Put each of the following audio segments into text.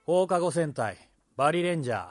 放課後戦隊バリレンジャー。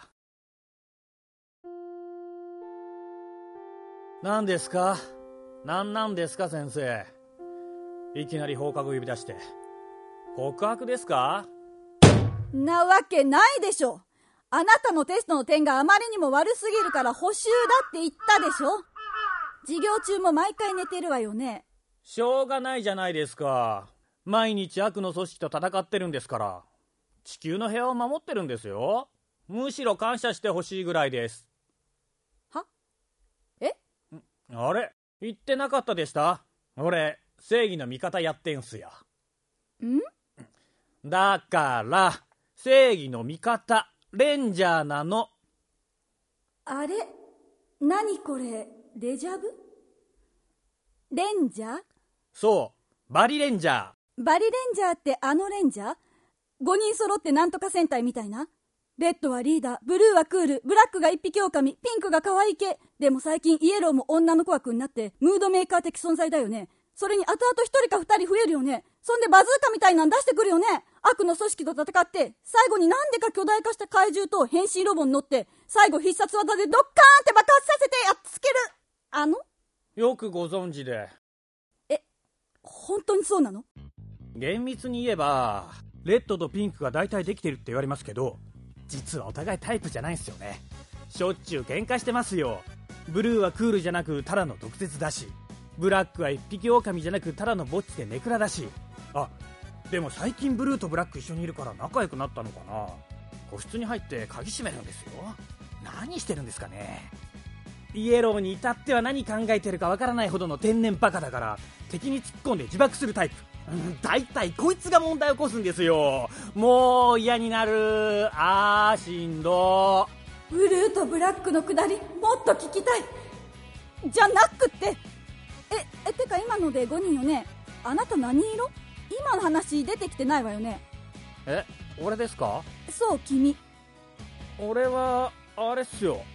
何ですか？何なんですか先生。いきなり放課後呼び出して告白ですか？ なわけないでしょ。あなたのテストの点があまりにも悪すぎるから補習だって言ったでしょ。授業中も毎回寝てるわよね。 しょうがないじゃないですか。毎日悪の組織と戦ってるんですから。地球の平和を守ってるんですよ。むしろ感謝してほしいぐらいです。 は？え？ あれ？言ってなかったでした？俺正義の味方やってんすよ。 ん？ だから正義の味方レンジャーなの。 あれ？何これ？デジャブ？レンジャー？ そう、バリレンジャー。 バリレンジャーってあのレンジャー？5人揃ってなんとか戦隊みたいな。レッドはリーダー、ブルーはクール、ブラックが一匹狼、ピンクが可愛い系。でも最近イエローも女の子枠になってムードメーカー的存在だよね。それに後々1人か2人増えるよね。そんでバズーカみたいなん出してくるよね。悪の組織と戦って最後になんでか巨大化した怪獣と変身ロボに乗って最後必殺技でドッカーンって爆発させてやっつける。 よくご存知で。 本当にそうなの？ 厳密に言えばレッドとピンクが大体できてるって言われますけど、実はお互いタイプじゃないんすよね。しょっちゅう喧嘩してますよ。ブルーはクールじゃなくただの毒舌だし、ブラックは一匹狼じゃなくただのぼっちでネクラだし。あ、でも最近ブルーとブラック一緒にいるから仲良くなったのかな。個室に入って鍵閉めるんですよ。何してるんですかね。イエローに至っては何考えてるかわからないほどの天然バカだから敵に突っ込んで自爆するタイプ。だいたいこいつが問題を起こすんですよ。もう嫌になる。しんど。 ブルーとブラックのくだりもっと聞きたい。じゃなくっててか今ので5人よね。あなた何色？今の話出てきてないわよね。 俺ですか？ そう、君。 俺はあれっすよ。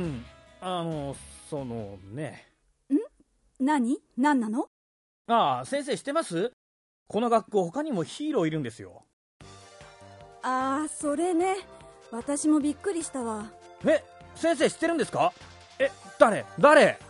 そのね。 何なの？ 先生知ってます？この学校他にもヒーローいるんですよ。 それね。私もびっくりしたわ。 先生知ってるんですか？誰？ それは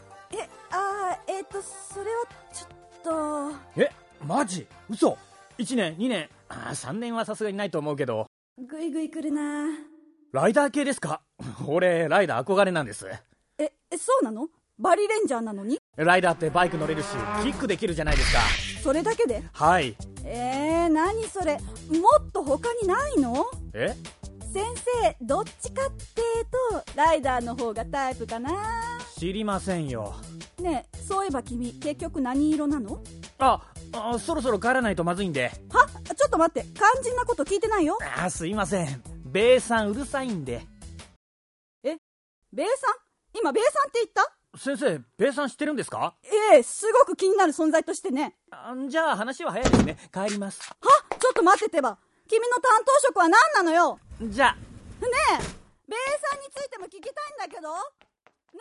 ちょっと。マジ？嘘。1年2年3年はさすがにないと思うけど。 ぐいぐい来るな。 ライダー系ですか？俺ライダー憧れなんです。 そうなの？バリレンジャーなのに？ ライダーってバイク乗れるしキックできるじゃないですか。 それだけで？ はい。 何それ。もっと他にないの？先生どっちかっていうとライダーの方がタイプかな。 知りませんよ。 ねえ、そういえば君結局何色なの？ そろそろ帰らないとまずいんで。 は？ちょっと待って、肝心なこと聞いてないよ。 すいません。ベイさんうるさいんで。 ベイさん？今ベイさんって言った？ 先生、ベイさん知ってるんですか？ すごく気になる存在としてね。 じゃあ話は早いですね。帰ります。 ちょっと待っててば。君の担当職は何なのよ。 じゃあ。 ねえ、ベイさんについても聞きたいんだけど。ね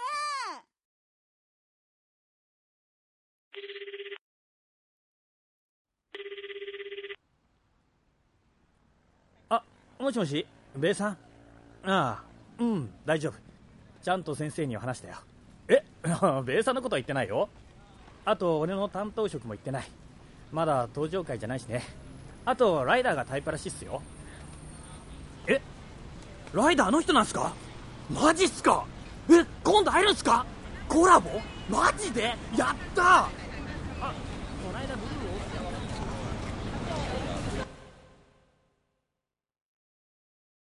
もしもし、ベイさん。大丈夫。ちゃんと先生には話したよ。ベイさんのことは言ってないよ。あと俺の担当職も言ってない。まだ登場会じゃないしね。あとライダーがタイプらしいっすよ。ライダーあの人なんすか？マジっすか？今度会えるんすか？コラボ？マジで？やったー。